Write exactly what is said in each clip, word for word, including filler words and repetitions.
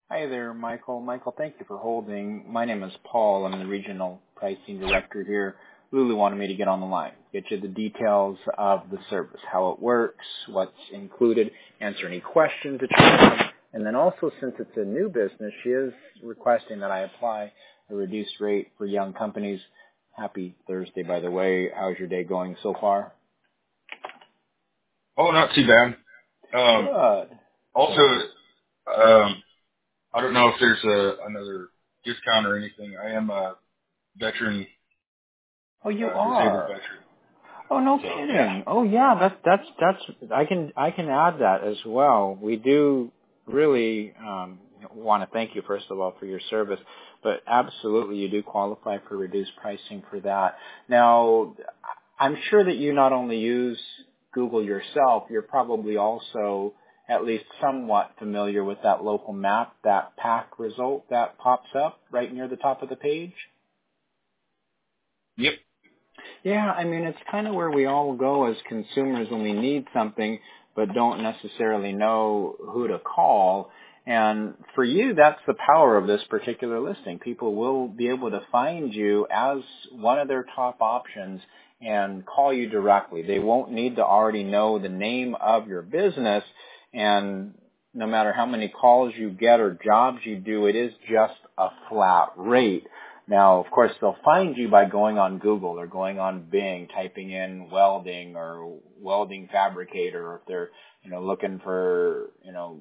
Hi there, Michael. Michael, thank you for holding. My name is Paul. I'm the Regional Pricing Director here. Lulu wanted me to get on the line, get you the details of the service, how it works, what's included, answer any questions that you have. And then also, since it's a new business, she is requesting that I apply a reduced rate for young companies. Happy Thursday, by the way. How's your day going so far? Oh, not too bad. Um, Good. also, um, I don't know if there's a, another discount or anything. I am a veteran, Oh, you uh, disabled are? veteran. Oh, no So, kidding. yeah. Oh, yeah, that's, that's, that's, I can, I can add that as well. We do really, um, want to thank you, first of all, for your service, but absolutely you do qualify for reduced pricing for that. Now, I'm sure that you not only use Google yourself, you're probably also at least somewhat familiar with that local map, that pack result that pops up right near the top of the page. Yep. Yeah, I mean, it's kind of where we all go as consumers when we need something but don't necessarily know who to call. And for you, that's the power of this particular listing. People will be able to find you as one of their top options and call you directly. They won't need to already know the name of your business, and no matter how many calls you get or jobs you do, it is just a flat rate. Now, of course, they'll find you by going on Google or going on Bing, typing in welding or welding fabricator, or if they're, you know, looking for, you know,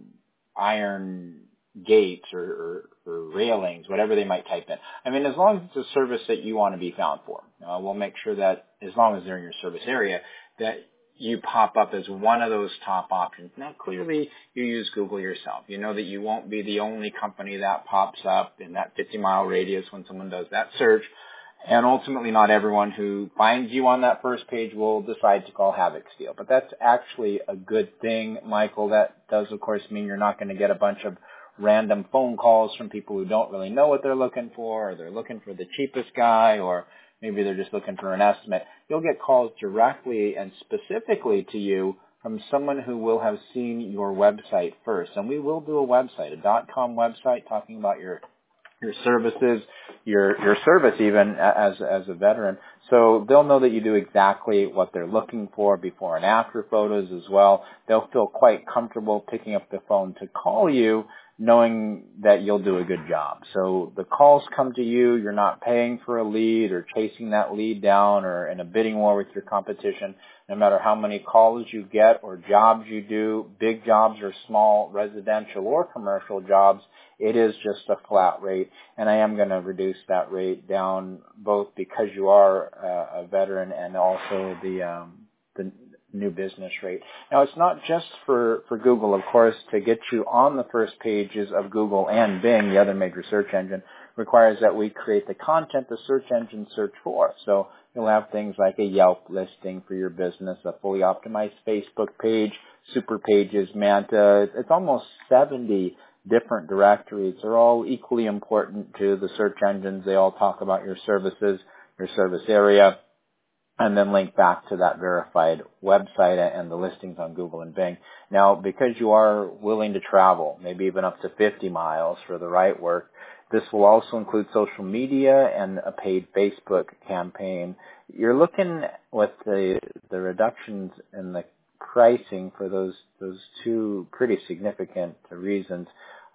iron gates or, or, or railings, whatever they might type in. I mean, as long as it's a service that you want to be found for, uh, we'll make sure that as long as they're in your service area, that you pop up as one of those top options. Now, clearly, you use Google yourself. You know that you won't be the only company that pops up in that fifty-mile radius when someone does that search. And ultimately, not everyone who finds you on that first page will decide to call Havoc Steel. But that's actually a good thing, Michael. That does, of course, mean you're not going to get a bunch of random phone calls from people who don't really know what they're looking for, or they're looking for the cheapest guy, or maybe they're just looking for an estimate. You'll get calls directly and specifically to you from someone who will have seen your website first. And we will do a website, a .com website, talking about your your services, your your service even as as a veteran. So they'll know that you do exactly what they're looking for, before and after photos as well. They'll feel quite comfortable picking up the phone to call you, knowing that you'll do a good job. So the calls come to you, you're not paying for a lead or chasing that lead down or in a bidding war with your competition. No matter how many calls you get or jobs you do, big jobs or small, residential or commercial jobs, it is just a flat rate. And I am going to reduce that rate down both because you are uh, a veteran and also the um, the new business rate. Now, it's not just for, for Google, of course. To get you on the first pages of Google and Bing, the other major search engine, requires that we create the content the search engines search for. So you'll have things like a Yelp listing for your business, a fully optimized Facebook page, Super Pages, Manta. It's almost seventy different directories. They're all equally important to the search engines. They all talk about your services, your service area, and then link back to that verified website and the listings on Google and Bing. Now, because you are willing to travel, maybe even up to fifty miles for the right work, this will also include social media and a paid Facebook campaign. You're looking with the the reductions in the pricing for those those two pretty significant reasons.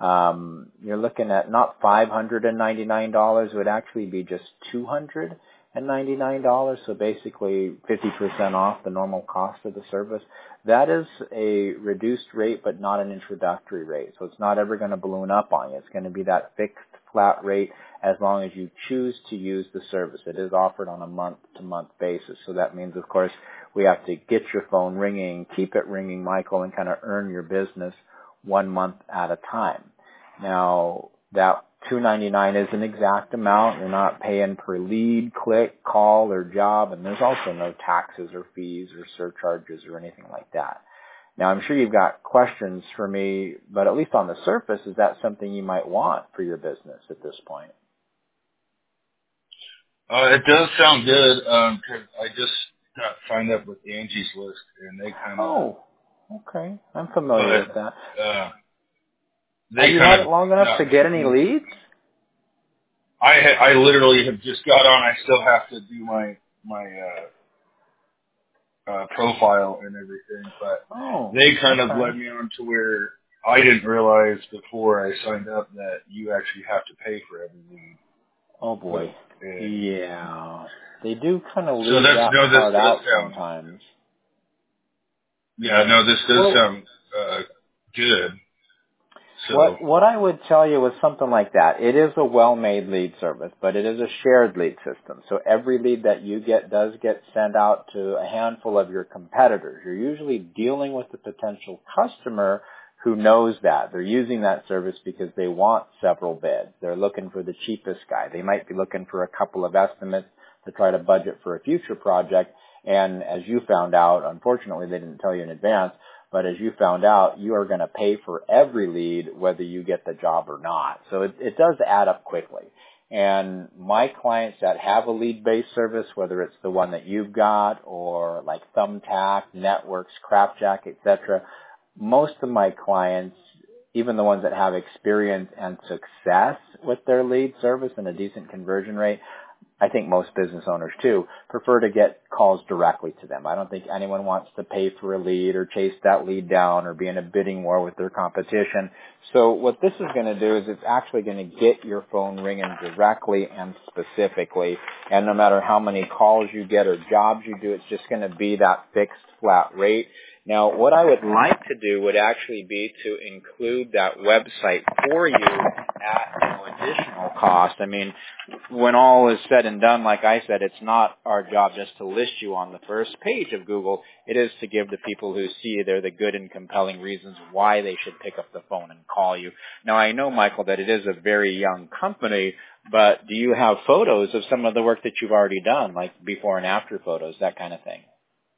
Um, you're looking at not five hundred ninety-nine dollars, it would actually be just two hundred ninety-nine dollars, so basically fifty percent off the normal cost of the service. That is a reduced rate, but not an introductory rate, so it's not ever going to balloon up on you. It's going to be that fixed flat rate as long as you choose to use the service. It is offered on a month-to-month basis, so that means, of course, we have to get your phone ringing, keep it ringing, Michael, and kind of earn your business one month at a time. Now, that two hundred ninety-nine dollars is an exact amount. You're not paying per lead, click, call, or job, and there's also no taxes or fees or surcharges or anything like that. Now, I'm sure you've got questions for me, but at least on the surface, is that something you might want for your business at this point? Uh, it does sound good, um, 'cause I just got signed up with Angie's List, and they kind of, Oh, okay. I'm familiar but, with that. uh, they Have you kind had of it long enough not, to get any leads? I ha- I literally have just got on. I still have to do my my uh, uh, profile and everything, but Oh, they kind of okay. led me on to where I didn't realize before I signed up that you actually have to pay for every lead. Oh But boy. and Yeah. They do kind of so leave that's that no, this part does out sound sometimes. yeah, no, this does Well, sound uh, good. So What what I would tell you with something like that, it is a well-made lead service, but it is a shared lead system. So every lead that you get does get sent out to a handful of your competitors. You're usually dealing with the potential customer who knows that. They're using that service because they want several bids. They're looking for the cheapest guy. They might be looking for a couple of estimates to try to budget for a future project. And as you found out, unfortunately they didn't tell you in advance, but as you found out, you are going to pay for every lead whether you get the job or not. So it, it does add up quickly. And my clients that have a lead-based service, whether it's the one that you've got or like Thumbtack, Networks, Crapjack, et cetera, most of my clients, even the ones that have experience and success with their lead service and a decent conversion rate, I think most business owners too, prefer to get calls directly to them. I don't think anyone wants to pay for a lead or chase that lead down or be in a bidding war with their competition. So what this is going to do is it's actually going to get your phone ringing directly and specifically. And no matter how many calls you get or jobs you do, it's just going to be that fixed flat rate. Now, what I would like to do would actually be to include that website for you at no additional cost. I mean, when all is said and done, like I said, it's not our job just to list you on the first page of Google. It is to give the people who see you there the good and compelling reasons why they should pick up the phone and call you. Now, I know, Michael, that it is a very young company, but do you have photos of some of the work that you've already done, like before and after photos, that kind of thing?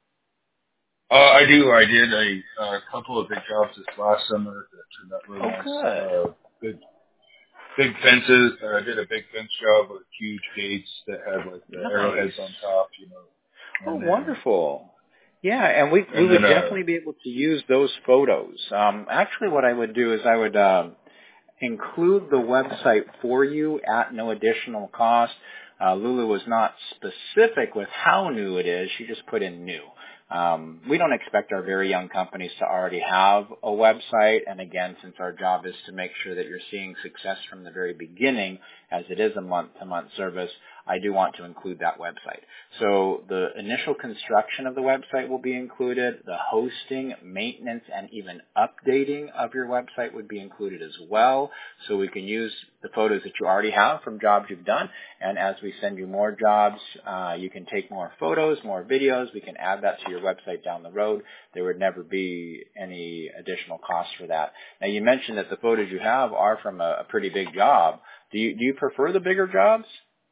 uh, I do. I did a, a couple of big jobs this last summer that turned out really Oh, nice. good. Uh, big big fences. Uh, I did a big fence job with huge gates that had like the Nice. arrowheads on top, you know. Oh, And then wonderful. Yeah, and we we and would then uh definitely be able to use those photos. Um, actually, what I would do is I would um, include the website for you at no additional cost. Uh, Lulu was not specific with how new it is. She just put in new. Um, we don't expect our very young companies to already have a website. And again, since our job is to make sure that you're seeing success from the very beginning, as it is a month-to-month service, I do want to include that website. So the initial construction of the website will be included. The hosting, maintenance, and even updating of your website would be included as well. So we can use the photos that you already have from jobs you've done. And as we send you more jobs, uh, you can take more photos, more videos. We can add that to your website down the road. There would never be any additional cost for that. Now, you mentioned that the photos you have are from a, a pretty big job. Do you, do you prefer the bigger jobs?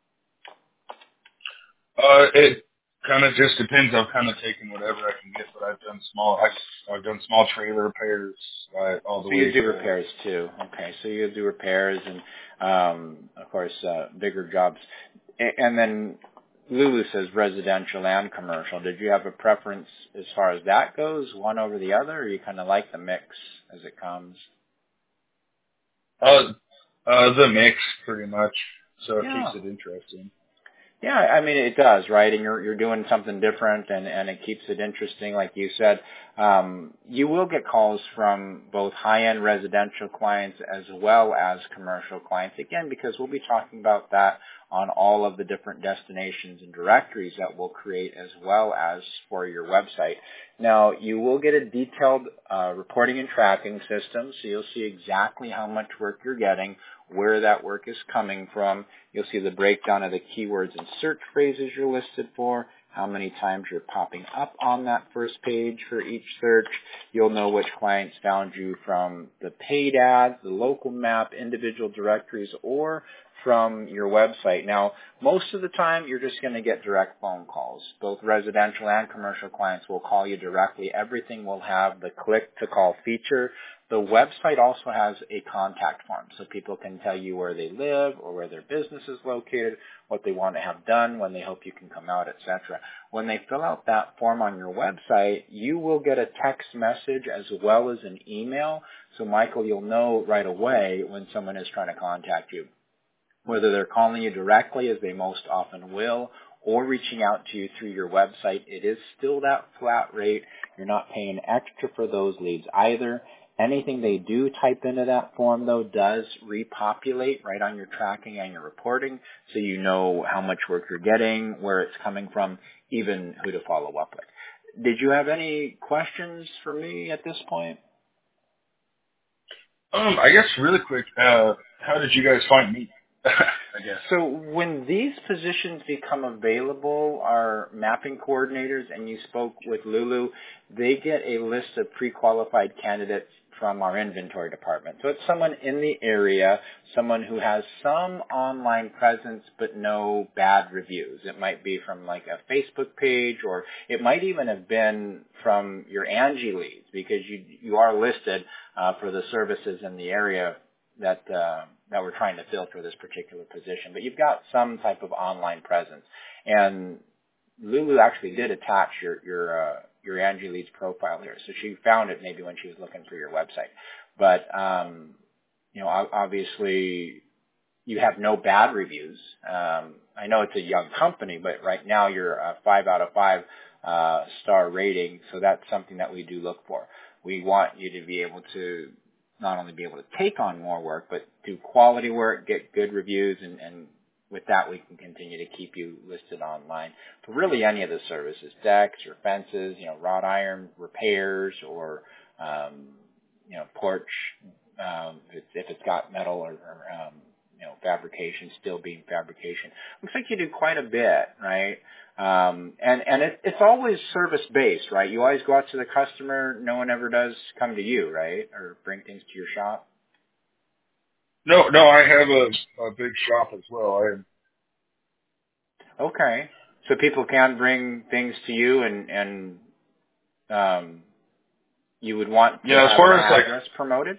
uh it kind of just depends. I've kind of taken whatever I can get, but I've done small I, I've done small trailer repairs uh, all the So you way do to repairs too. Okay, so you do repairs and, um, of course, uh, bigger jobs. A- And then Lulu says residential and commercial. Did you have a preference as far as that goes, one over the other, or you kind of like the mix as it comes? uh uh the mix pretty much. So it keeps Yeah. it interesting. Yeah, I mean it does, right? And you're you're doing something different, and and it keeps it interesting, like you said. Um, you will get calls from both high-end residential clients as well as commercial clients, again, because we'll be talking about that on all of the different destinations and directories that we'll create as well as for your website. Now, you will get a detailed uh, reporting and tracking system, so you'll see exactly how much work you're getting, where that work is coming from. You'll see the breakdown of the keywords and search phrases you're listed for, how many times you're popping up on that first page for each search. You'll know which clients found you from the paid ads, the local map, individual directories, or from your website. Now, most of the time, you're just going to get direct phone calls. Both residential and commercial clients will call you directly. Everything will have the click-to-call feature. The website also has a contact form, so people can tell you where they live or where their business is located, what they want to have done, when they hope you can come out, et cetera. When they fill out that form on your website, you will get a text message as well as an email. So, Michael, you'll know right away when someone is trying to contact you. Whether they're calling you directly, as they most often will, or reaching out to you through your website, it is still that flat rate. You're not paying extra for those leads either. Anything they do type into that form, though, does repopulate right on your tracking and your reporting, so you know how much work you're getting, where it's coming from, even who to follow up with. Did you have any questions for me at this point? Um, I guess really quick, uh, how did you guys find me? I guess. So when these positions become available, our mapping coordinators, and you spoke with Lulu, they get a list of pre-qualified candidates from our inventory department. So it's someone in the area, someone who has some online presence but no bad reviews. It might be from like a Facebook page, or it might even have been from your Angie leads, because you you are listed uh, for the services in the area that uh, that we're trying to fill for this particular position. But you've got some type of online presence. And Lulu actually did attach your your uh, your Angie Leads profile here, so she found it maybe when she was looking for your website. But um, you know, obviously, you have no bad reviews. Um, I know it's a young company, but right now you're a five out of five uh, star rating, so that's something that we do look for. We want you to be able to not only be able to take on more work, but do quality work, get good reviews, and, and with that, we can continue to keep you listed online for really any of the services, decks or fences, you know, wrought iron repairs, or, um, you know, porch, um, if, if it's got metal, or, or um, you know, fabrication, steel beam fabrication. Looks like you do quite a bit, right? Um, and, and it, it's always service-based, right? You always go out to the customer. No one ever does come to you, right? Or bring things to your shop? No, no, I have a, a big shop as well. I Okay. So people can bring things to you, and, and um, you would want to yeah, as have far an as like, address promoted?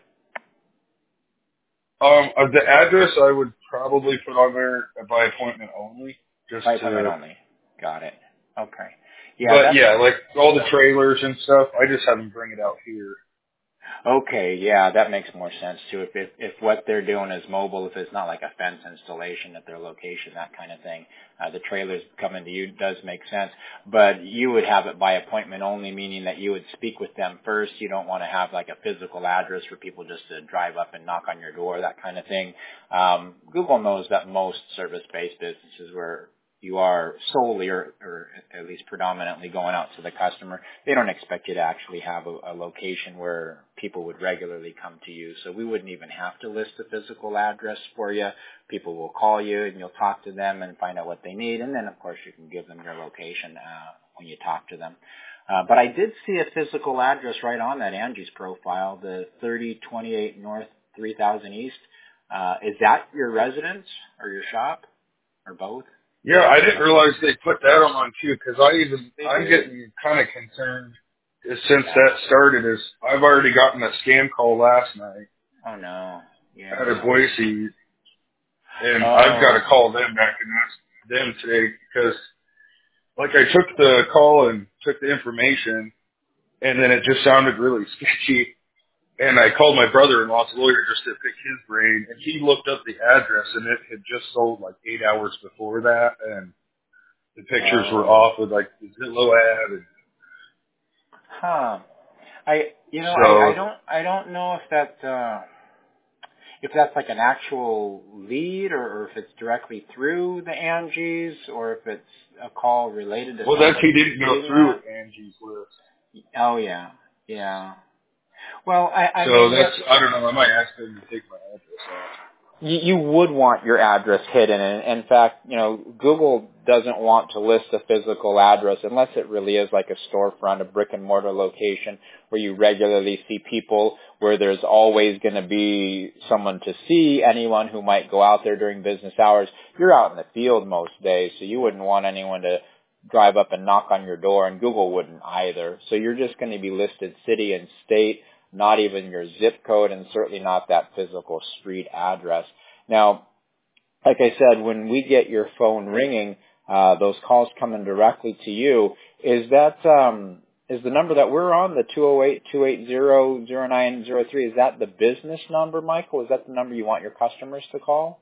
um, of the address, I would probably put on there by appointment only, just By appointment to. only. Got it. Okay. Yeah, But that's yeah, like all the trailers and stuff, I just have them bring it out here. okay. Yeah, that makes more sense too. If, if if what they're doing is mobile, if it's not like a fence installation at their location, that kind of thing, uh, the trailers coming to you does make sense. But you would have it by appointment only, meaning that you would speak with them first. You don't want to have like a physical address for people just to drive up and knock on your door, that kind of thing. Um, Google knows that most service-based businesses where you are solely, or, or at least predominantly, going out to the customer, they don't expect you to actually have a, a location where people would regularly come to you. So we wouldn't even have to list a physical address for you. People will call you, and you'll talk to them and find out what they need. And then, of course, you can give them your location uh, when you talk to them. Uh, but I did see a physical address right on that Angie's profile, the thirty twenty-eight North three thousand East. Uh, is that your residence or your shop, or both? Yeah, I didn't realize they put that on too, because I even They I'm do. getting kind of concerned is since Yeah. that started. Is I've already gotten a scam call last night Oh no. out of Yeah. Boise, and I've got to Oh. call them back and ask them today because, like, I took the call and took the information, and then it just sounded really sketchy. And I called my brother-in-law's lawyer just to pick his brain, and he looked up the address, and it had just sold like eight hours before that, and the pictures were Oh. off with like the Zillow ad. And Huh. I you know, I, I so, don't I don't know if that uh if that's like an actual lead, or, or if it's directly through the Angie's, or if it's a call related to well, that's he somebody didn't go getting through that. Angie's list. Oh yeah. Yeah. Well, I, I So mean, that's, look, I don't know, I might ask them to take my address off. you, you would want your address hidden. And in fact, you know, Google doesn't want to list a physical address unless it really is like a storefront, a brick and mortar location where you regularly see people, where there's always going to be someone to see, anyone who might go out there during business hours. You're out in the field most days, so you wouldn't want anyone to drive up and knock on your door, and Google wouldn't either. So you're just going to be listed city and state, not even your zip code, and certainly not that physical street address. Now, like I said, when we get your phone ringing, uh, those calls coming directly to you, is that, um, is the number that we're on, the two oh eight, two eight zero, zero nine zero three, is that the business number, Michael? Is that the number you want your customers to call?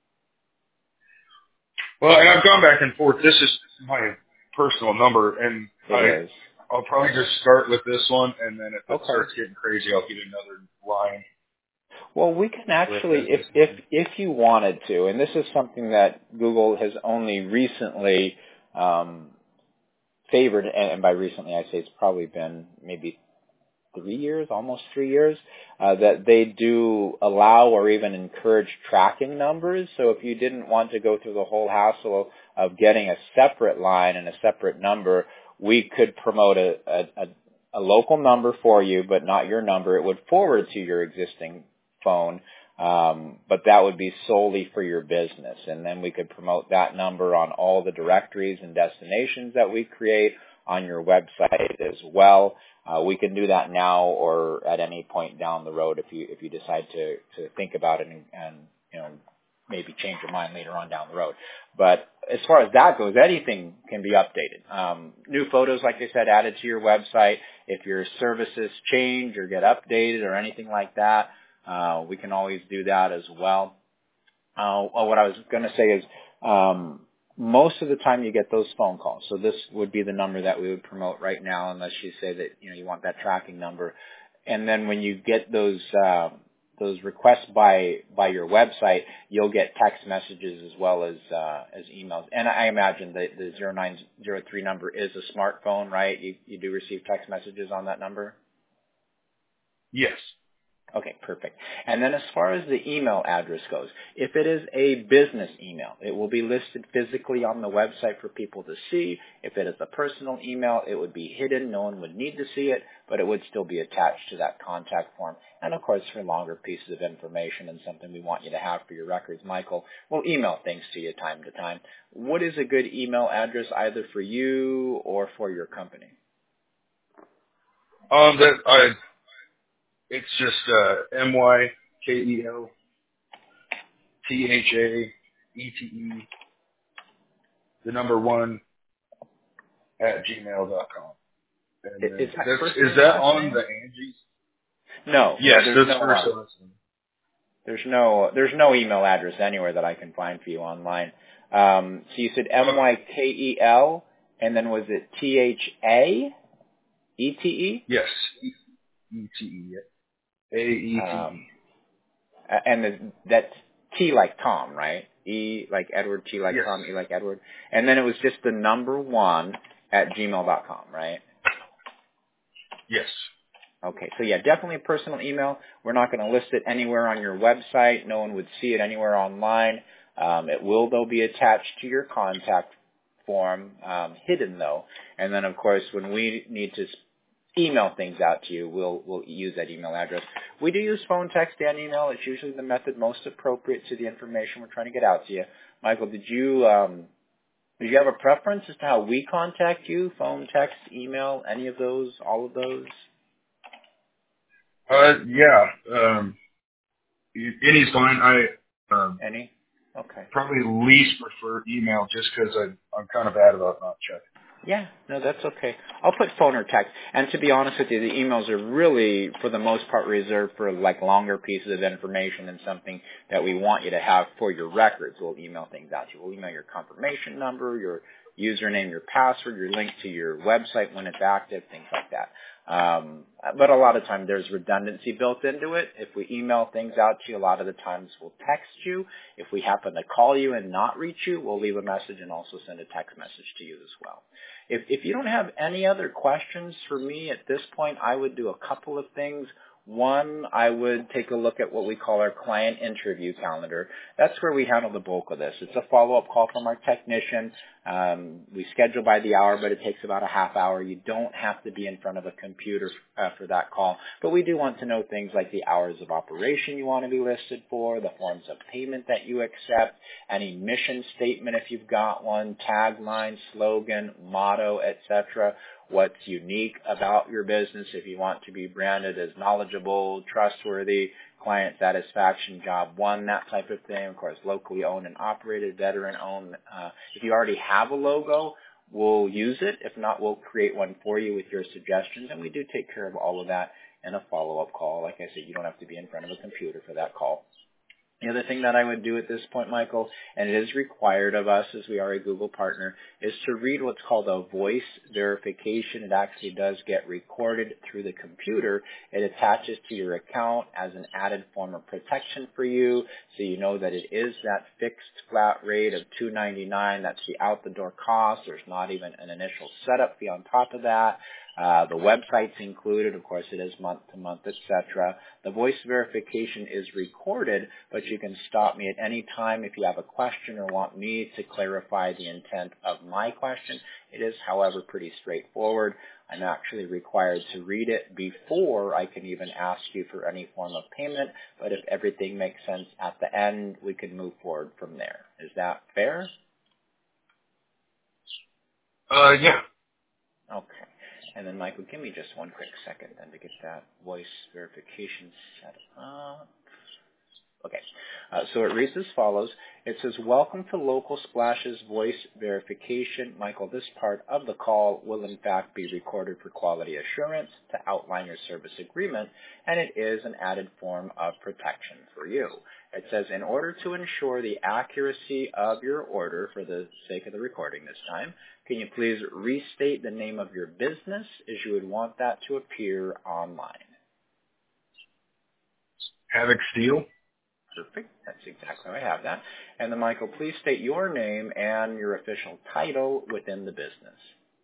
Well, and I've gone back and forth. This is my personal number, and It I, is. I'll probably just start with this one, and then if it Okay. starts getting crazy, I'll get another line. Well, we can actually, if if if you wanted to, and this is something that Google has only recently um, favored, and by recently I say it's probably been maybe three years, almost three years, uh, that they do allow or even encourage tracking numbers. So if you didn't want to go through the whole hassle of getting a separate line and a separate number, we could promote a, a, a, a local number for you, but not your number. It would forward to your existing phone, um, but that would be solely for your business. And then we could promote that number on all the directories and destinations that we create on your website as well. Uh, we can do that now or at any point down the road if you if you decide to to think about it and, and you know maybe change your mind later on down the road. But as far as that goes, anything can be updated. Um, new photos, like I said, added to your website. If your services change or get updated or anything like that, uh, we can always do that as well. Uh, what I was going to say is, um, most of the time you get those phone calls. So this would be the number that we would promote right now, unless you say that, you know, you want that tracking number. And then when you get those, uh, those requests by, by your website, you'll get text messages as well as, uh, as emails. And I imagine that the zero nine zero three number is a smartphone, right? You, you do receive text messages on that number? Yes. Okay, perfect. And then as far as the email address goes, if it is a business email, it will be listed physically on the website for people to see. If it is a personal email, it would be hidden. No one would need to see it, but it would still be attached to that contact form. And of course, for longer pieces of information and something we want you to have for your records, Michael, we'll email things to you time to time. What is a good email address either for you or for your company? Um, that I. It's just uh, M Y K E L T H A E T E, the number one at gmail dot com. And Is then that, that's, is that on name? the Angie's? No. Yes, no, there's that's no, first. uh, There's no there's no email address anywhere that I can find for you online. Um, so you said M Y K E L, and then was it T H A E T E? Yes, E T E, A E T E. And the, that's T like Tom, right? E like Edward, T like yes. Tom, E like Edward. And then it was just the number one at gmail dot com, right? Yes. Okay, so yeah, definitely a personal email. We're not going to list it anywhere on your website. No one would see it anywhere online. Um, it will, though, be attached to your contact form, um, hidden, though. And then, of course, when we need to email things out to you, we'll we'll use that email address. We do use phone, text, and email. It's usually the method most appropriate to the information we're trying to get out to you. Michael, did you um, did you have a preference as to how we contact you? Phone, text, email, any of those, all of those? Uh, yeah. Um, any's fine. I um, Any? Okay. probably least prefer email just because I'm kind of bad about not checking. Yeah, no, that's okay. I'll put phone or text. And to be honest with you, the emails are really, for the most part, reserved for like longer pieces of information and something that we want you to have for your records. We'll email things out to you. We'll email your confirmation number, your username, your password, your link to your website when it's active, things like that. Um, but a lot of time there's redundancy built into it. If we email things out to you, a lot of the times we'll text you. If we happen to call you and not reach you, we'll leave a message and also send a text message to you as well. If, if you don't have any other questions for me at this point, I would do a couple of things. One, I would take a look at what we call our client interview calendar. That's where we handle the bulk of this. It's a follow-up call from our technician. Um, we schedule by the hour, but it takes about a half hour. You don't have to be in front of a computer uh, for that call, but we do want to know things like the hours of operation you want to be listed for, the forms of payment that you accept, any mission statement if you've got one, tagline, slogan, motto, et cetera. What's unique about your business if you want to be branded as knowledgeable, trustworthy, client satisfaction, job one, that type of thing. Of course, locally owned and operated, veteran owned. Uh, if you already have a logo, we'll use it. If not, we'll create one for you with your suggestions, and we do take care of all of that in a follow-up call. Like I said, you don't have to be in front of a computer for that call. The other thing that I would do at this point, Michael, and it is required of us as we are a Google partner, is to read what's called a voice verification. It actually does get recorded through the computer. It attaches to your account as an added form of protection for you, so you know that it is that fixed flat rate of two ninety-nine. That's the out-the-door cost. There's not even an initial setup fee on top of that. Uh, the website's included. Of course, it is month to month, et cetera. The voice verification is recorded, but you can stop me at any time if you have a question or want me to clarify the intent of my question. It is, however, pretty straightforward. I'm actually required to read it before I can even ask you for any form of payment, but if everything makes sense at the end, we can move forward from there. Is that fair? Uh, yeah. Okay. And then, Michael, give me just one quick second then to get that voice verification set up. Okay. Uh, so it reads as follows. It says, welcome to Local Splash's voice verification. Michael, this part of the call will in fact be recorded for quality assurance to outline your service agreement, and it is an added form of protection for you. It says, in order to ensure the accuracy of your order, for the sake of the recording this time, can you please restate the name of your business as you would want that to appear online? Havoc Steel. Perfect. That's exactly how I have that. And then, Michael, please state your name and your official title within the business.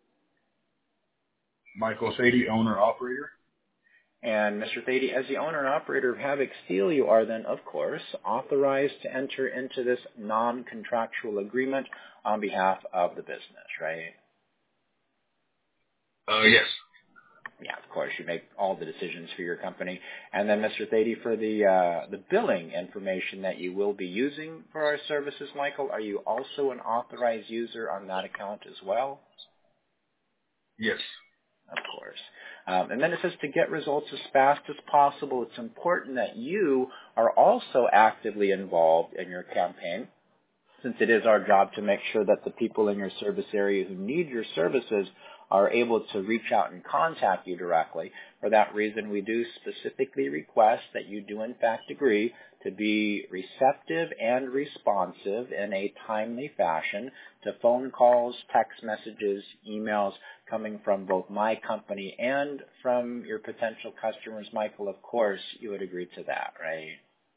Michael Thady, owner, operator. And Mister Thady, as the owner and operator of Havoc Steel, you are then, of course, authorized to enter into this non-contractual agreement on behalf of the business, right? Uh, yes. Yeah, of course, you make all the decisions for your company. And then, Mister Thady, for the uh, the billing information that you will be using for our services, Michael, are you also an authorized user on that account as well? Yes. Of course. Um, and then it says to get results as fast as possible, it's important that you are also actively involved in your campaign, since it is our job to make sure that the people in your service area who need your services are able to reach out and contact you directly. For that reason, we do specifically request that you do in fact agree to be receptive and responsive in a timely fashion to phone calls, text messages, emails coming from both my company and from your potential customers. Michael, of course, you would agree to that, right?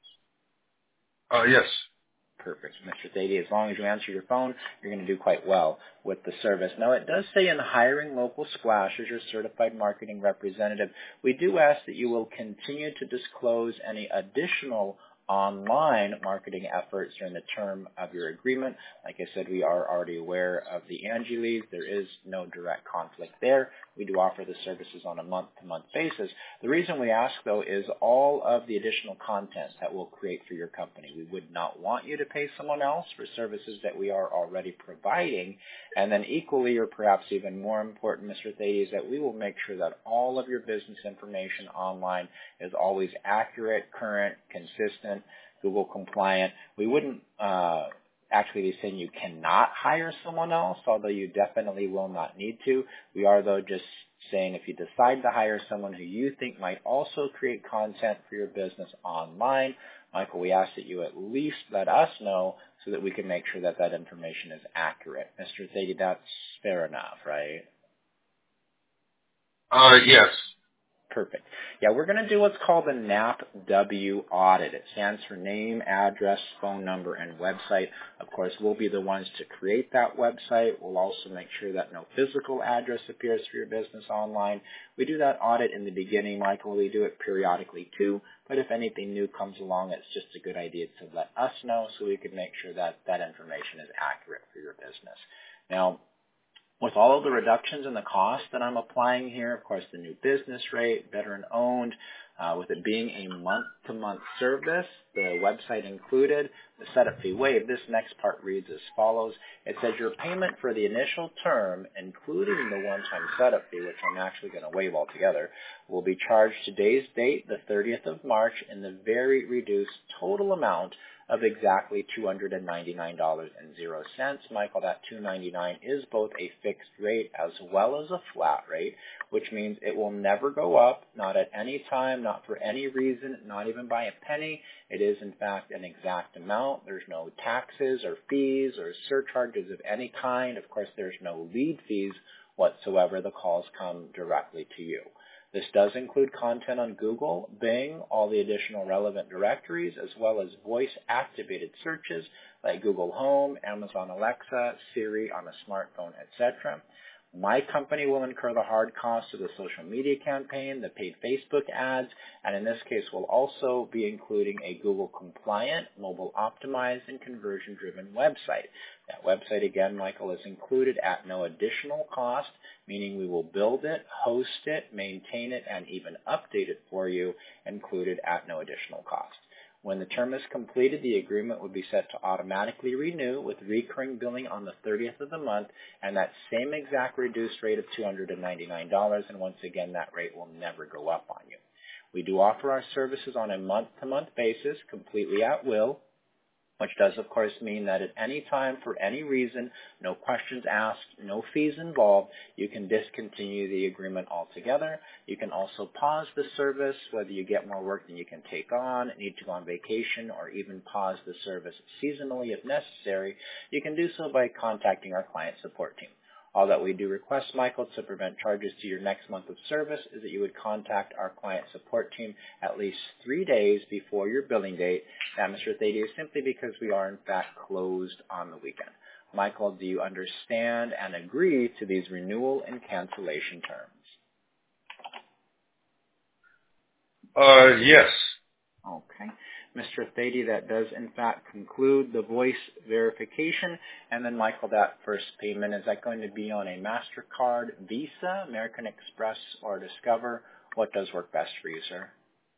Uh, yes. Perfect, Mister Thady. As long as you answer your phone, you're going to do quite well with the service. Now, it does say in hiring Local Splash as your certified marketing representative, we do ask that you will continue to disclose any additional online marketing efforts during the term of your agreement. Like I said, we are already aware of the Angie Leads. There is no direct conflict there. We do offer the services on a month-to-month basis. The reason we ask, though, is all of the additional content that we'll create for your company. We would not want you to pay someone else for services that we are already providing. And then equally, or perhaps even more important, Mister Thady, is that we will make sure that all of your business information online is always accurate, current, consistent, Google compliant. We wouldn't uh, actually be saying you cannot hire someone else, although you definitely will not need to. We are, though, just saying if you decide to hire someone who you think might also create content for your business online, Michael, we ask that you at least let us know so that we can make sure that that information is accurate. Mister Thady, that's fair enough, right? Uh, yes. Perfect. Yeah, we're going to do what's called a N A P W audit. It stands for name, address, phone number, and website. Of course, we'll be the ones to create that website. We'll also make sure that no physical address appears for your business online. We do that audit in the beginning, Michael. We do it periodically too, but if anything new comes along, it's just a good idea to let us know so we can make sure that that information is accurate for your business. Now, with all of the reductions in the cost that I'm applying here, of course, the new business rate, veteran-owned, uh, with it being a month-to-month service, the website included, the setup fee waived, this next part reads as follows. It says your payment for the initial term, including the one-time setup fee, which I'm actually going to waive altogether, will be charged today's date, the thirtieth of March, in the very reduced total amount of exactly two hundred ninety-nine dollars and zero cents. Michael, that two hundred ninety-nine dollars is both a fixed rate as well as a flat rate, which means it will never go up, not at any time, not for any reason, not even by a penny. It is, in fact, an exact amount. There's no taxes or fees or surcharges of any kind. Of course, there's no lead fees whatsoever. The calls come directly to you. This does include content on Google, Bing, all the additional relevant directories, as well as voice-activated searches like Google Home, Amazon Alexa, Siri on a smartphone, et cetera. My company will incur the hard costs of the social media campaign, the paid Facebook ads, and in this case we'll also be including a Google-compliant, mobile-optimized, and conversion-driven website. That website, again, Michael, is included at no additional cost, meaning we will build it, host it, maintain it, and even update it for you, included at no additional cost. When the term is completed, the agreement would be set to automatically renew with recurring billing on the thirtieth of the month and that same exact reduced rate of two hundred ninety-nine dollars, and once again, that rate will never go up on you. We do offer our services on a month-to-month basis, completely at will, which does, of course, mean that at any time, for any reason, no questions asked, no fees involved, you can discontinue the agreement altogether. You can also pause the service, whether you get more work than you can take on, need to go on vacation, or even pause the service seasonally if necessary. You can do so by contacting our client support team. All that we do request, Michael, to prevent charges to your next month of service is that you would contact our client support team at least three days before your billing date. That, Mister Thady, is simply because we are, in fact, closed on the weekend. Michael, do you understand and agree to these renewal and cancellation terms? Uh, yes. Okay. Mister Thady, that does in fact conclude the voice verification. And then, Michael, that first payment, is that going to be on a MasterCard, Visa, American Express, or Discover? What does work best for you, sir?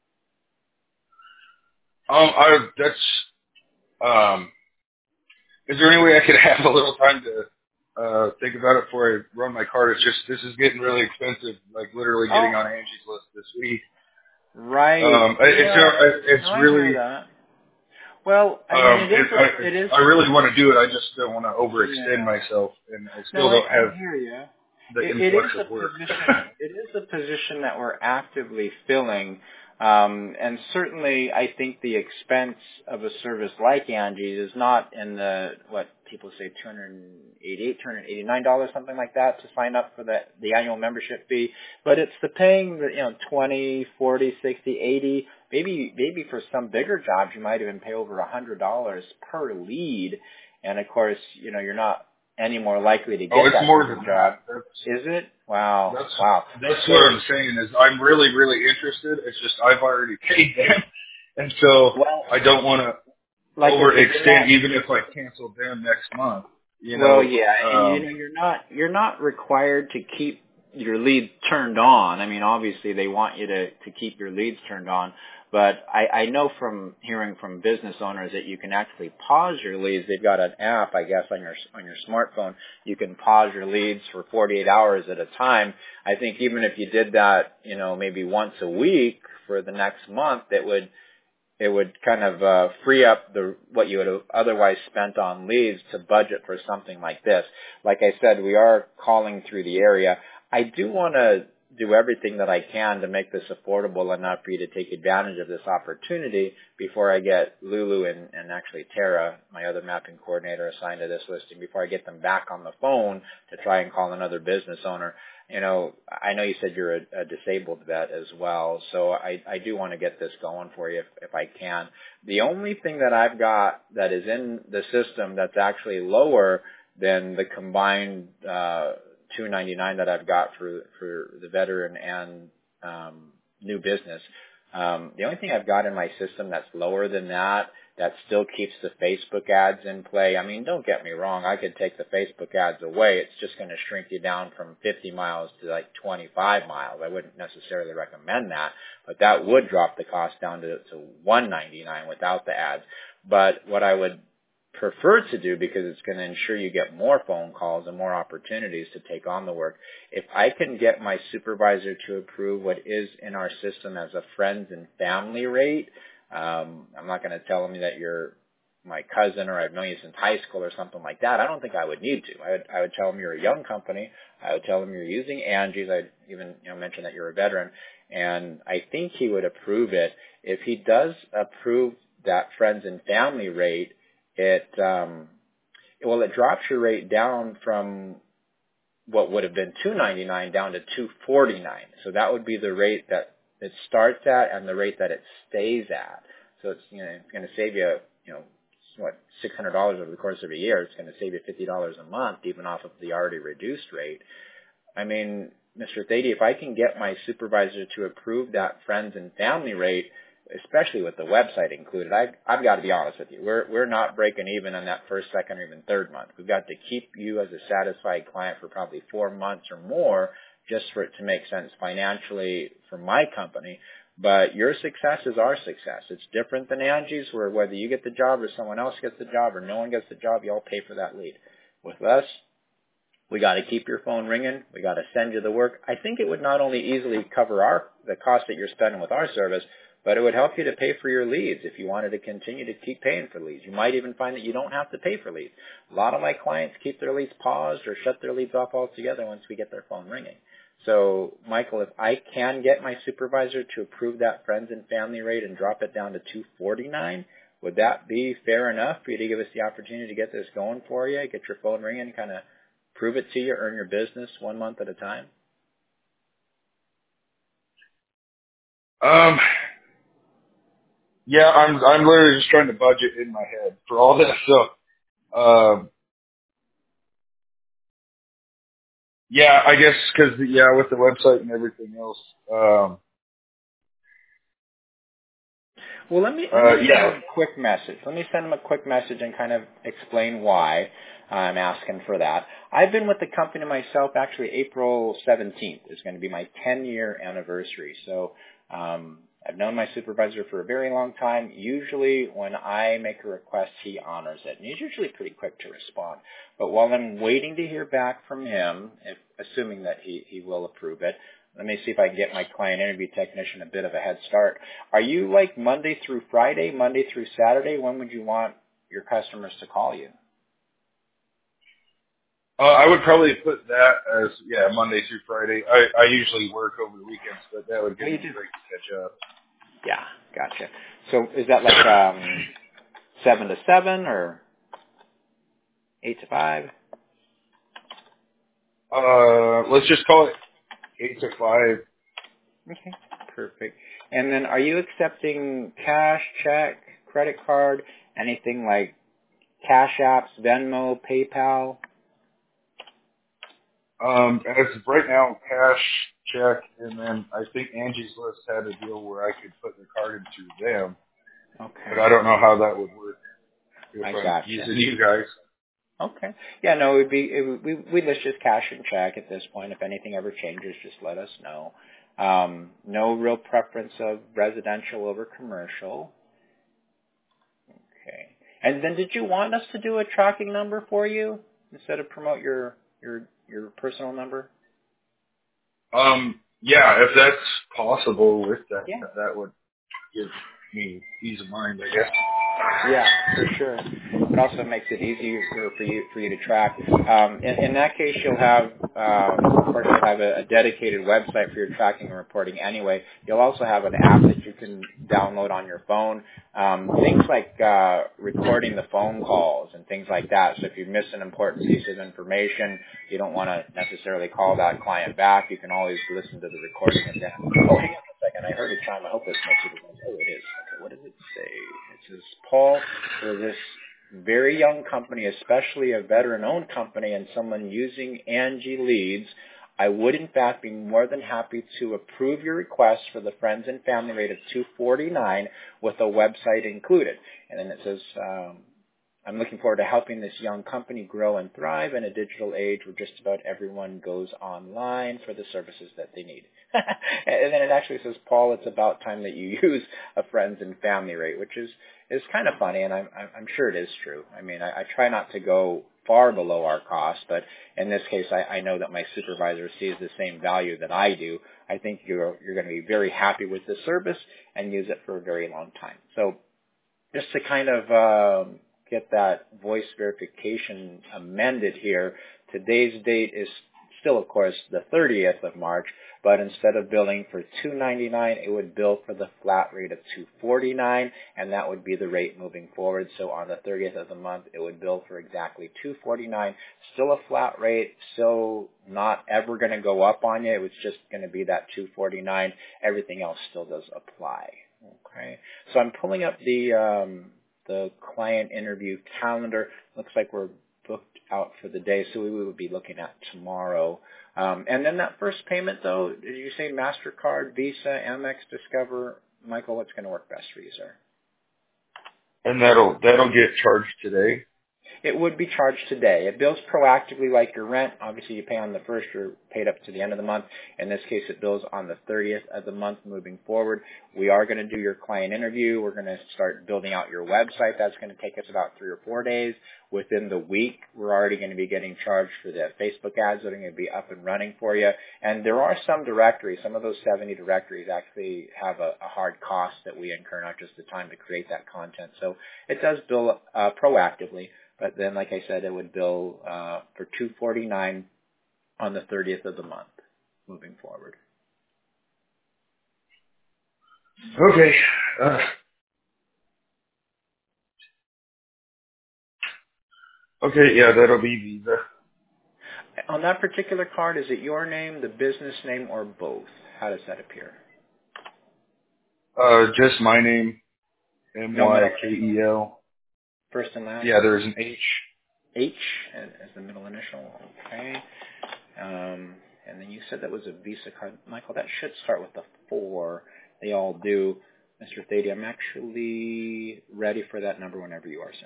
Um, I, that's, um, is there any way I could have a little time to, uh, think about it before I run my card? It's just, this is getting really expensive, like literally getting oh. on Angie's list this week. Right. Um, yeah. it's, it's no, really, I hear that. Well, I mean, um, it is, it, a, I, it is, I really want to do it. I just don't want to overextend yeah. myself, and I still no, I, don't have I hear you. the It, it influx is a of work. position. It is a position that we're actively filling, um, and certainly, I think the expense of a service like Angie's is not in the what people say two hundred eighty-eight, two hundred eighty-nine dollars, something like that, to sign up for the the annual membership fee. But it's the paying the you know twenty, forty, sixty, eighty. Maybe maybe for some bigger jobs, you might even pay over a hundred dollars per lead, and of course, you know you're not any more likely to get oh, it's that more sort of than job. that. That's, Is it? Wow. that's, Wow. that's So, what I'm saying is I'm really, really interested. It's just I've already paid them. And so well, I don't want to like I said, you're overextend not, even if I cancel them next month. You well, know, yeah, and you um, know, you're not, you're not required to keep your leads turned on. I mean, obviously they want you to, to keep your leads turned on. But I, I know from hearing from business owners that you can actually pause your leads. They've got an app, I guess, on your on your smartphone. You can pause your leads for forty-eight hours at a time. I think even if you did that, you know, maybe once a week for the next month, it would it would kind of uh, free up the what you would have otherwise spent on leads to budget for something like this. Like I said, we are calling through the area. I do want to do everything that I can to make this affordable enough for you to take advantage of this opportunity before I get Lulu and, and actually Tara, my other mapping coordinator, assigned to this listing, before I get them back on the phone to try and call another business owner. you know, I know you said you're a, a disabled vet as well, so I, I do want to get this going for you if, if I can. The only thing that I've got that is in the system that's actually lower than the combined uh, two ninety-nine that I've got for for the veteran and um, new business. Um, the only thing I've got in my system that's lower than that, that still keeps the Facebook ads in play. I mean, don't get me wrong. I could take the Facebook ads away. It's just going to shrink you down from fifty miles to like twenty-five miles. I wouldn't necessarily recommend that, but that would drop the cost down to, to one ninety-nine without the ads. But what I would prefer to do, because it's going to ensure you get more phone calls and more opportunities to take on the work, if I can get my supervisor to approve what is in our system as a friends and family rate, um, I'm not going to tell them that you're my cousin or I've known you since high school or something like that. I don't think I would need to. I would, I would tell them you're a young company. I would tell them you're using Angie's. I'd even you know, mention that you're a veteran. And I think he would approve it. If he does approve that friends and family rate, it, um, well, it drops your rate down from what would have been two ninety-nine down to two forty-nine. So that would be the rate that it starts at and the rate that it stays at. So it's, you know, it's going to save you, you know, what, six hundred dollars over the course of a year. It's going to save you fifty dollars a month, even off of the already reduced rate. I mean, Mister Thady, if I can get my supervisor to approve that friends and family rate, especially with the website included, I've, I've got to be honest with you. We're, we're not breaking even on that first, second, or even third month. We've got to keep you as a satisfied client for probably four months or more just for it to make sense financially for my company. But your success is our success. It's different than Angie's, where whether you get the job or someone else gets the job or no one gets the job, you all pay for that lead. With us, we got to keep your phone ringing. We got to send you the work. I think it would not only easily cover our the cost that you're spending with our service, but it would help you to pay for your leads if you wanted to continue to keep paying for leads. You might even find that you don't have to pay for leads. A lot of my clients keep their leads paused or shut their leads off altogether once we get their phone ringing. So, Michael, if I can get my supervisor to approve that friends and family rate and drop it down to two forty-nine, would that be fair enough for you to give us the opportunity to get this going for you, get your phone ringing, kind of prove it to you, earn your business one month at a time? Um, yeah, I'm I'm literally just trying to budget in my head for all this. So, um, yeah, I guess because yeah, with the website and everything else, um, Well, let me let uh, me send yeah, him a quick message. Let me send him a quick message and kind of explain why I'm asking for that. I've been with the company myself. Actually, April seventeenth is going to be my ten-year anniversary. So um, I've known my supervisor for a very long time. Usually, when I make a request, he honors it, and he's usually pretty quick to respond. But while I'm waiting to hear back from him, if, assuming that he he will approve it. Let me see if I can get my client interview technician a bit of a head start. Are you like Monday through Friday, Monday through Saturday? When would you want your customers to call you? uh, I would probably put that as yeah Monday through Friday. I I usually work over the weekends, but that would Oh, give you me do? a break to catch up. Yeah, gotcha. So is that like um, seven to seven or eight to five? Uh, let's just call it eight to five. Okay, perfect. And then are you accepting cash, check, credit card, anything like Cash Apps, Venmo, PayPal? Um, as of right now, cash, check, and then I think Angie's List had a deal where I could put the card in through them, but Okay, I don't know how that would work if I I'm gotcha. using you guys. Okay. Yeah, no, it would be, it would, we, we list just cash and check at this point. If anything ever changes, just let us know. Um, no real preference of residential over commercial. Okay. And then did you want us to do a tracking number for you instead of promote your, your, your personal number? Um, yeah, if that's possible with that, Yeah. that would give me ease of mind, I guess. Yeah, for sure. It also makes it easier for you for you to track. Um, in, in that case, you'll have, um, of course, you'll have a, a dedicated website for your tracking and reporting anyway. You'll also have an app that you can download on your phone. Um, things like uh, recording the phone calls and things like that. So if you miss an important piece of information, you don't want to necessarily call that client back. You can always listen to the recording again. Oh, hang on a second. I heard a chime. I hope it's my supervisor. Oh, it is. Okay, what does it say? It says, Paul, for this very young company, especially a veteran-owned company and someone using Angie Leads, I would in fact be more than happy to approve your request for the friends and family rate of two forty-nine with a website included. And then it says, um, I'm looking forward to helping this young company grow and thrive in a digital age where just about everyone goes online for the services that they need. And then it actually says, Paul, it's about time that you use a friends and family rate, which is, is kind of funny, and I'm, I'm sure it is true. I mean, I, I try not to go far below our cost, but in this case, I, I know that my supervisor sees the same value that I do. I think you're, you're going to be very happy with the service and use it for a very long time. So just to kind of um, get that voice verification amended here, today's date is still, of course, the thirtieth of March, but instead of billing for two ninety-nine, it would bill for the flat rate of two forty-nine, and that would be the rate moving forward. So on the thirtieth of the month, it would bill for exactly two forty-nine, still a flat rate, still not ever going to go up on you. It was just going to be that two forty-nine. Everything else still does apply. Okay, so I'm pulling up the um, the client interview calendar. Looks like we're booked out for the day, so we would be looking at tomorrow. Um, and then that first payment, though, did you say MasterCard, Visa, Amex, Discover? Michael, what's going to work best for you, sir? And that'll that'll get charged today. It would be charged today. It bills proactively like your rent. Obviously, you pay on the first or paid up to the end of the month. In this case, it bills on the thirtieth of the month moving forward. We are going to do your client interview. We're going to start building out your website. That's going to take us about three or four days. Within the week, we're already going to be getting charged for the Facebook ads that are going to be up and running for you. And there are some directories. Some of those seventy directories actually have a, a hard cost that we incur, not just the time to create that content. So it does bill uh, proactively. But then, like I said, it would bill uh, for two forty-nine on the thirtieth of the month, moving forward. Okay. Uh, okay, yeah, that'll be Visa. On that particular card, is it your name, the business name, or both? How does that appear? Uh, just my name, No M Y middle K initial. E L. First and last? Yeah, there's an H. H as as the middle initial. Okay. Um, and then you said that was a Visa card. Michael, that should start with the four. They all do. Mister Thady, I'm actually ready for that number whenever you are, sir.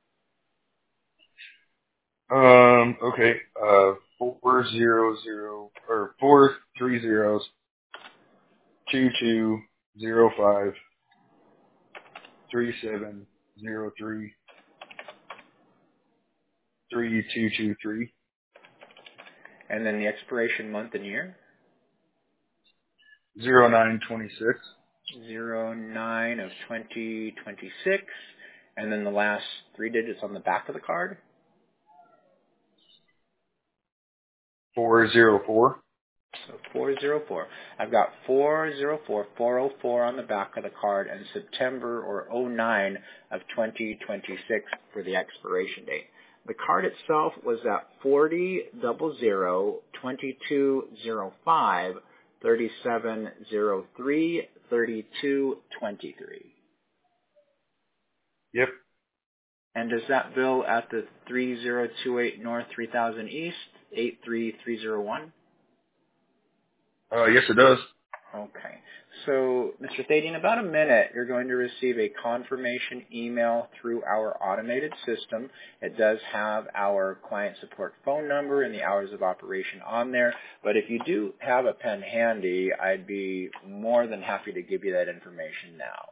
Um, okay, uh, four zero zero, or four three zeros, two two zero five, three seven zero three, three two two three, And then the expiration month and year? zero nine twenty six, Zero nine of twenty twenty-six, and then the last three digits on the back of the card. four zero four. So four zero four. I've got four zero four, four oh four on the back of the card, and September or oh nine of twenty twenty-six for the expiration date. The card itself was at forty double zero twenty two zero five thirty seven zero three thirty two twenty three. Yep. And does that bill at the three zero two eight North three thousand East eight three three zero one? Uh, yes, it does. Okay. So, Mister Thady, in about a minute, you're going to receive a confirmation email through our automated system. It does have our client support phone number and the hours of operation on there. But if you do have a pen handy, I'd be more than happy to give you that information now.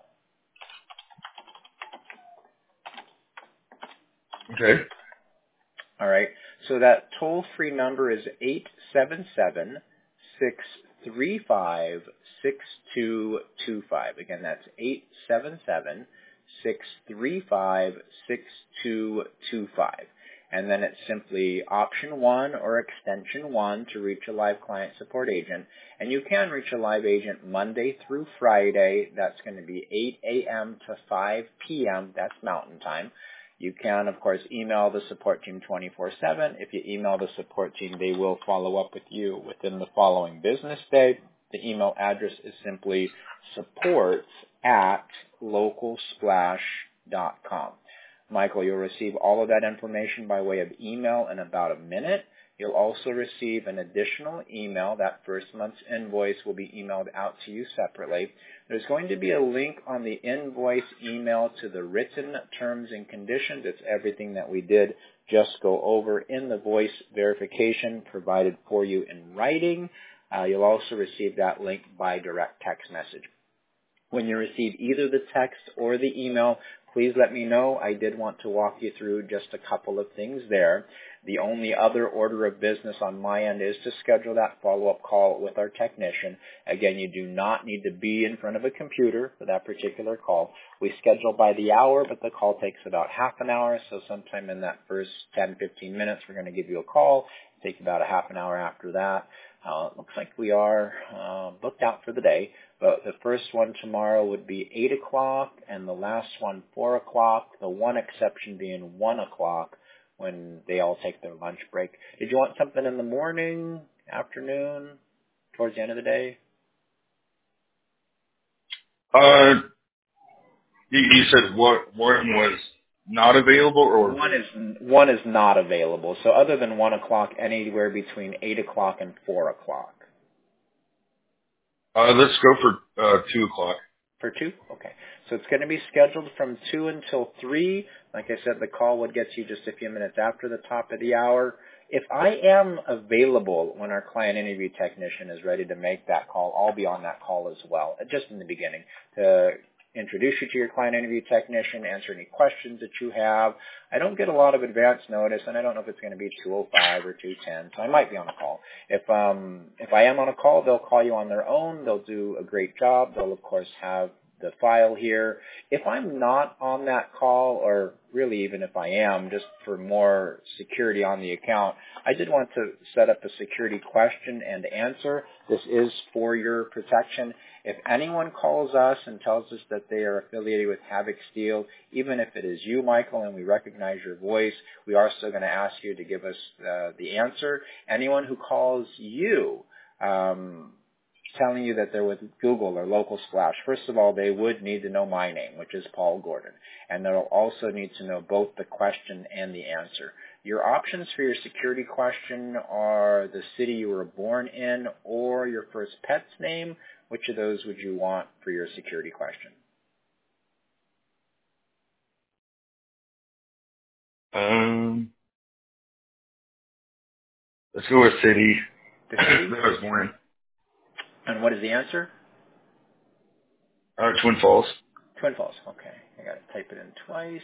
Okay. All right. So that toll-free number is eight seven seven, six three five, six two two five. Again, that's eight seven seven, six three five, six two two five. And then it's simply option one or extension one to reach a live client support agent. And you can reach a live agent Monday through Friday. That's going to be eight a.m. to five p.m. That's Mountain Time. You can, of course, email the support team twenty-four seven. If you email the support team, they will follow up with you within the following business day. The email address is simply supports at local splash dot com. Michael, you'll receive all of that information by way of email in about a minute. You'll also receive an additional email. That first month's invoice will be emailed out to you separately. There's going to be a link on the invoice email to the written terms and conditions. It's everything that we did just go over in the voice verification provided for you in writing. Uh, you'll also receive that link by direct text message. When you receive either the text or the email, please let me know. I did want to walk you through just a couple of things there. The only other order of business on my end is to schedule that follow-up call with our technician. Again, you do not need to be in front of a computer for that particular call. We schedule by the hour, but the call takes about half an hour, so sometime in that first ten to fifteen minutes, we're going to give you a call. It takes about a half an hour after that. Uh, it looks like we are uh, booked out for the day, but the first one tomorrow would be eight o'clock and the last one four o'clock, the one exception being one o'clock when they all take their lunch break. Did you want something in the morning, afternoon, towards the end of the day? Uh, you, you said what one was not available, or one is one is not available. So other than one o'clock, anywhere between eight o'clock and four o'clock. Uh, let's go for uh, two o'clock. For two? Okay. So it's going to be scheduled from two until three. Like I said, the call would get to you just a few minutes after the top of the hour. If I am available when our client interview technician is ready to make that call, I'll be on that call as well, just in the beginning, to introduce you to your client interview technician, answer any questions that you have. I don't get a lot of advance notice, and I don't know if it's going to be two oh five or two ten, so I might be on a call. If um if I am on a call, they'll call you on their own. They'll do a great job. They'll, of course, have the file here. If I'm not on that call, or really even if I am, just for more security on the account, I did want to set up a security question and answer. This is for your protection. If anyone calls us and tells us that they are affiliated with Havoc Steel, even if it is you, Michael, and we recognize your voice, we are still going to ask you to give us uh, the answer. Anyone who calls you, um, telling you that they're with Google or Local Splash, first of all, they would need to know my name, which is Paul Gordon. And they'll also need to know both the question and the answer. Your options for your security question are the city you were born in or your first pet's name. Which of those would you want for your security question? Um, let's go with city. The city? That I was born in. And what is the answer? Uh, Twin Falls. Twin Falls. Okay. I got to type it in twice.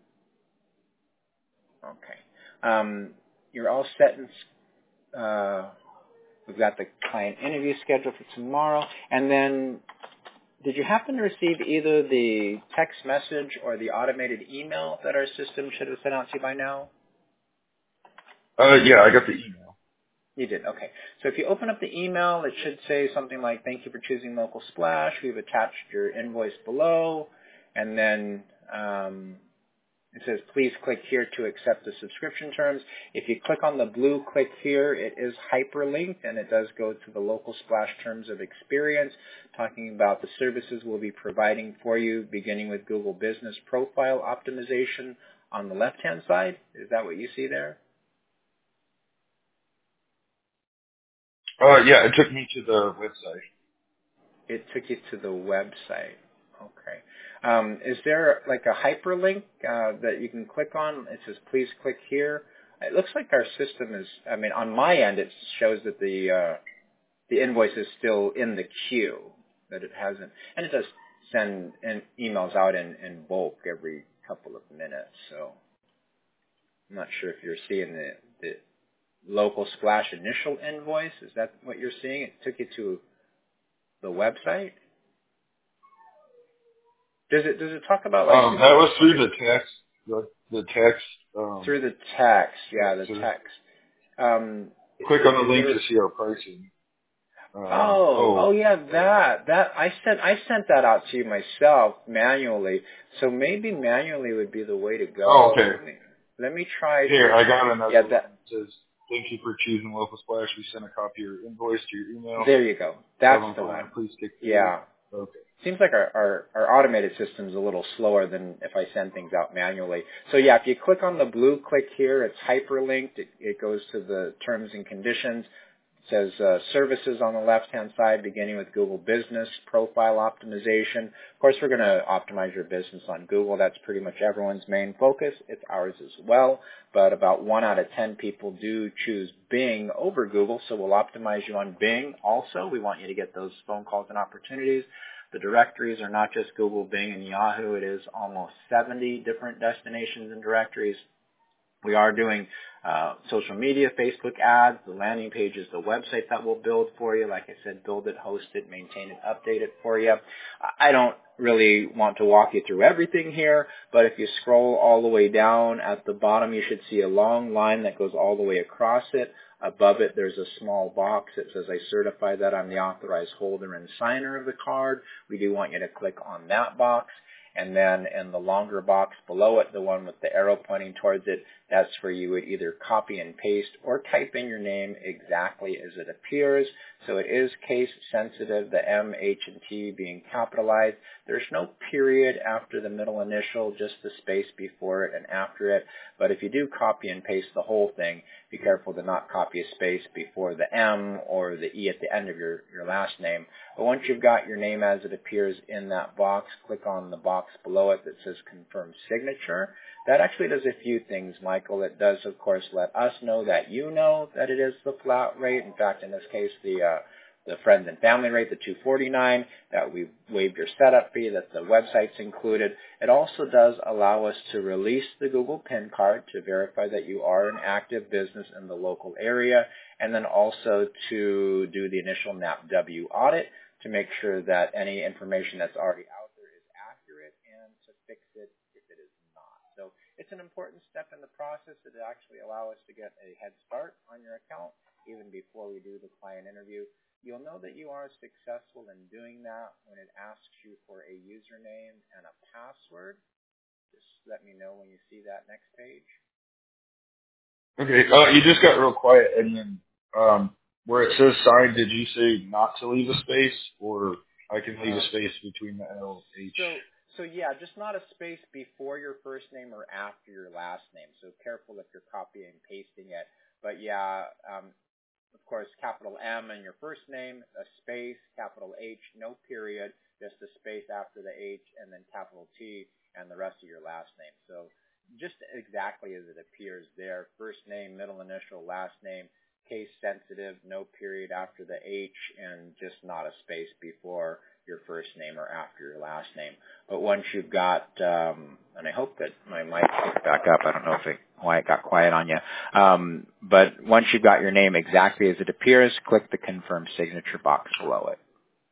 Okay. Um, you're all set and uh, we've got the client interview scheduled for tomorrow. And then, did you happen to receive either the text message or the automated email that our system should have sent out to you by now? Uh, yeah, I got the email. You did, okay. So if you open up the email, it should say something like, thank you for choosing Local Splash. We've attached your invoice below. And then um, it says, please click here to accept the subscription terms. If you click on the blue click here, it is hyperlinked, and it does go to the Local Splash Terms of Experience, talking about the services we'll be providing for you, beginning with Google Business Profile Optimization on the left-hand side. Is that what you see there? Uh, yeah, it took me to the website. It took you to the website. Okay. Um, is there like a hyperlink uh, that you can click on? It says, please click here. It looks like our system is, I mean, on my end, it shows that the uh, the invoice is still in the queue, that it hasn't. And it does send in emails out in, in bulk every couple of minutes. So I'm not sure if you're seeing the, the Local Splash initial invoice. Is that what you're seeing? It took you to the website? Does it does it talk about like Um, that was through the text. The, the text. Um, through the text? Yeah, the so text. Um, click on the link there, to see our pricing. Um, oh, oh, oh yeah, that that I sent I sent that out to you myself manually. So maybe manually would be the way to oh, go. okay. Let me, let me try Here, to. I got another Yeah, one. that. It says, thank you for choosing Local Splash. We sent a copy of your invoice to your email. There you go. That's Have the them one. Please take care. Yeah. Okay. Seems like our, our, our automated system's a little slower than if I send things out manually. So yeah, if you click on the blue click here, it's hyperlinked. It, it goes to the terms and conditions. It says uh, services on the left-hand side, beginning with Google Business, profile optimization. Of course, we're going to optimize your business on Google. That's pretty much everyone's main focus. It's ours as well. But about one out of ten people do choose Bing over Google, so we'll optimize you on Bing also. We want you to get those phone calls and opportunities. The directories are not just Google, Bing, and Yahoo. It is almost seventy different destinations and directories. We are doing uh, social media, Facebook ads. The landing page is the website that we'll build for you. Like I said, build it, host it, maintain it, update it for you. I don't really want to walk you through everything here, but if you scroll all the way down at the bottom, you should see a long line that goes all the way across it. Above it, there's a small box that says, I certify that I'm the authorized holder and signer of the card. We do want you to click on that box. And then in the longer box below it, the one with the arrow pointing towards it, that's where you would either copy and paste or type in your name exactly as it appears. So it is case sensitive, the M, H, and T being capitalized. There's no period after the middle initial, just the space before it and after it. But if you do copy and paste the whole thing, be careful to not copy a space before the M or the E at the end of your, your last name. But once you've got your name as it appears in that box, click on the box below it that says confirm signature. That actually does a few things, Michael. It does, of course, let us know that you know that it is the flat rate. In fact, in this case, the uh, the friends and family rate, the two forty-nine, that we waived your setup fee, that the website's included. It also does allow us to release the Google PIN card to verify that you are an active business in the local area, and then also to do the initial N A P W audit to make sure that any information that's already out there is accurate and to fix it if it is not. So it's an important step in the process to actually allow us to get a head start on your account even before we do the client interview. You'll know that you are successful in doing that when it asks you for a username and a password. Just let me know when you see that next page. Okay. Uh, you just got real quiet, and then um, where it says sign, did you say not to leave a space, or I can leave Uh, a space between the L, H? So, so yeah, just not a space before your first name or after your last name. So careful if you're copying and pasting it. But yeah, um, of course, capital M in your first name, a space, capital H, no period, just a space after the H, and then capital T and the rest of your last name. So just exactly as it appears there, first name, middle initial, last name, case sensitive, no period after the H, and just not a space before your first name or after your last name. But once you've got, um, and I hope that my mic picked back up. I don't know if it, why it got quiet on you. Um, but once you've got your name exactly as it appears, click the confirm signature box below it.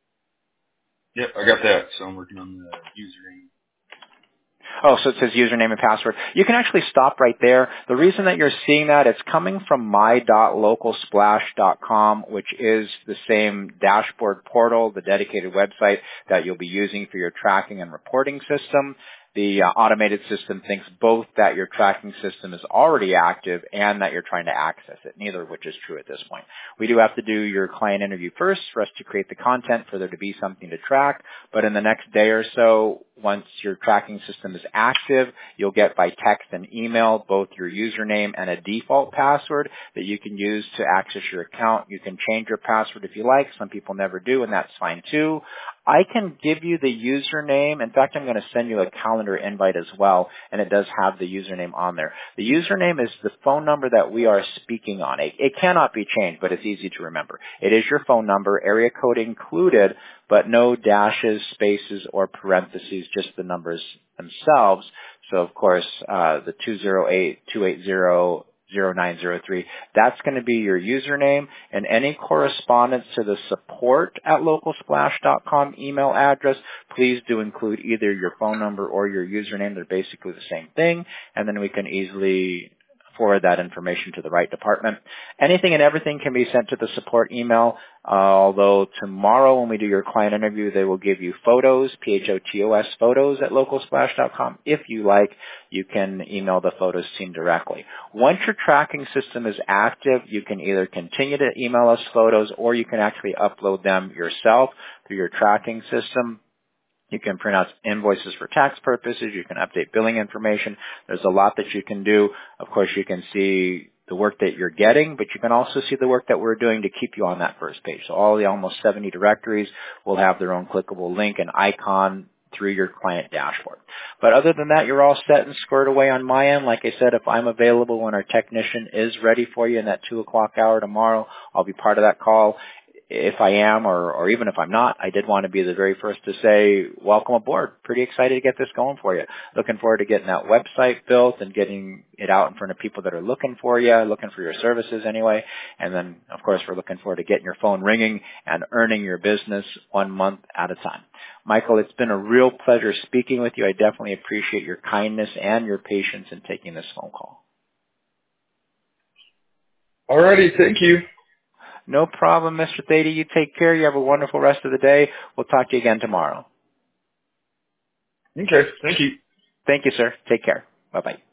Yep, I got that. So I'm working on the username. Oh, so it says username and password. You can actually stop right there. The reason that you're seeing that, it's coming from my dot local splash dot com, which is the same dashboard portal, the dedicated website that you'll be using for your tracking and reporting system. The uh, automated system thinks both that your tracking system is already active and that you're trying to access it, neither of which is true at this point. We do have to do your client interview first for us to create the content for there to be something to track, but in the next day or so, once your tracking system is active, you'll get by text and email both your username and a default password that you can use to access your account. You can change your password if you like. Some people never do, and that's fine too. I can give you the username. In fact, I'm going to send you a calendar invite as well, and it does have the username on there. The username is the phone number that we are speaking on. It, it cannot be changed, but it's easy to remember. It is your phone number, area code included, but no dashes, spaces, or parentheses, just the numbers themselves. So, of course, uh, the two zero eight, two eight zero zero nine zero three. That's going to be your username, and any correspondence to the support at local splash dot com email address, please do include either your phone number or your username. They're basically the same thing, and then we can easily forward that information to the right department. Anything and everything can be sent to the support email, uh, although tomorrow when we do your client interview, they will give you photos, P H O T O S photos at local splash dot com. If you like, you can email the photos team directly. Once your tracking system is active, you can either continue to email us photos or you can actually upload them yourself through your tracking system. You can print out invoices for tax purposes. You can update billing information. There's a lot that you can do. Of course, you can see the work that you're getting, but you can also see the work that we're doing to keep you on that first page. So all the almost seventy directories will have their own clickable link and icon through your client dashboard. But other than that, you're all set and squared away on my end. Like I said, if I'm available when our technician is ready for you in that two o'clock hour tomorrow, I'll be part of that call. If I am, or, or even if I'm not, I did want to be the very first to say, welcome aboard. Pretty excited to get this going for you. Looking forward to getting that website built and getting it out in front of people that are looking for you, looking for your services anyway. And then, of course, we're looking forward to getting your phone ringing and earning your business one month at a time. Michael, it's been a real pleasure speaking with you. I definitely appreciate your kindness and your patience in taking this phone call. Alrighty, thank you. No problem, Mister Thady. You take care. You have a wonderful rest of the day. We'll talk to you again tomorrow. Okay, thank you. Thank you, sir. Take care. Bye-bye.